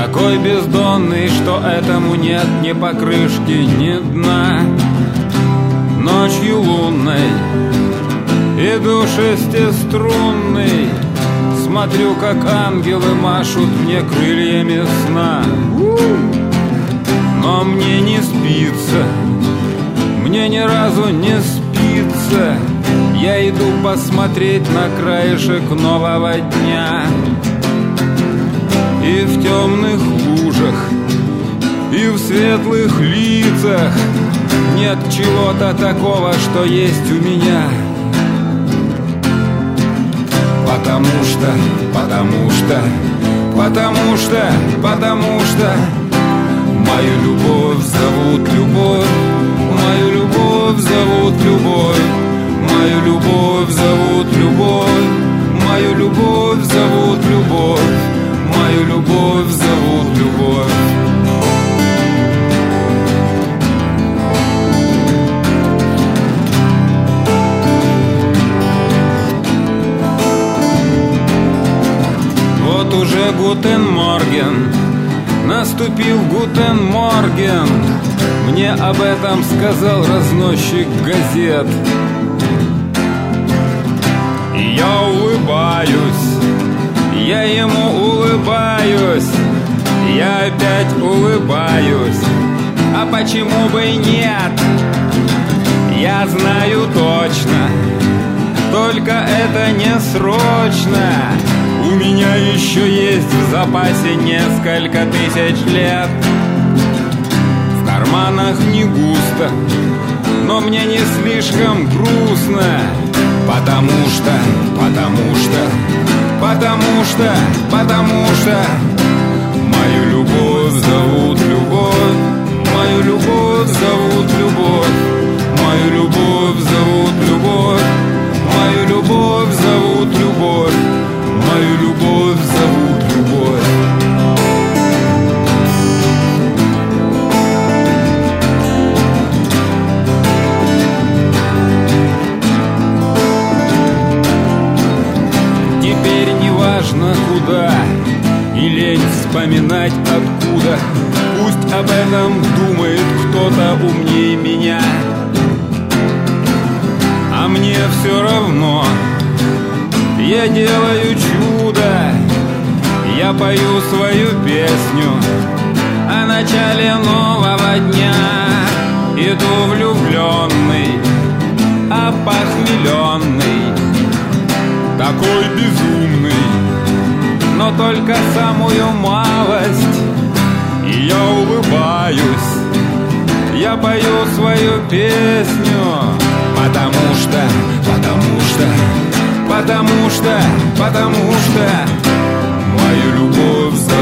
такой бездонный, что этому нет ни покрышки, ни дна. Ночью лунной иду шестиструнный, смотрю, как ангелы машут мне крыльями сна. Но мне не спится, мне ни разу не спится. Я иду посмотреть на краешек нового дня. И в темных лужах, и в светлых лицах нет чего-то такого, что есть у меня. Потому что мою любовь зовут любовь, мою любовь зовут любовь, мою любовь зовут любовь, мою любовь зовут любовь, мою любовь зовут любовь. Вот уже гутен морген, наступил гутен морген. Мне об этом сказал разносчик газет. И я улыбаюсь, я ему улыбаюсь, я опять улыбаюсь. А почему бы и нет? Я знаю точно, только это не срочно. У меня еще есть в запасе несколько тысяч лет. В карманах не густо, но мне не слишком грустно. Потому что мою любовь зовут любовь, мою любовь зовут любовь, мою любовь зовут любовь, мою любовь зовут любовь, мою любовь зовут любовь. Теперь не важно куда, и лень вспоминать откуда. Пусть об этом думает кто-то умнее меня. А мне все равно, я делаю чудо. Я пою свою песню о начале нового дня. Иду влюбленный, опохмеленный, такой безумный, но только самую малость. И я улыбаюсь, я пою свою песню, потому что мою любовь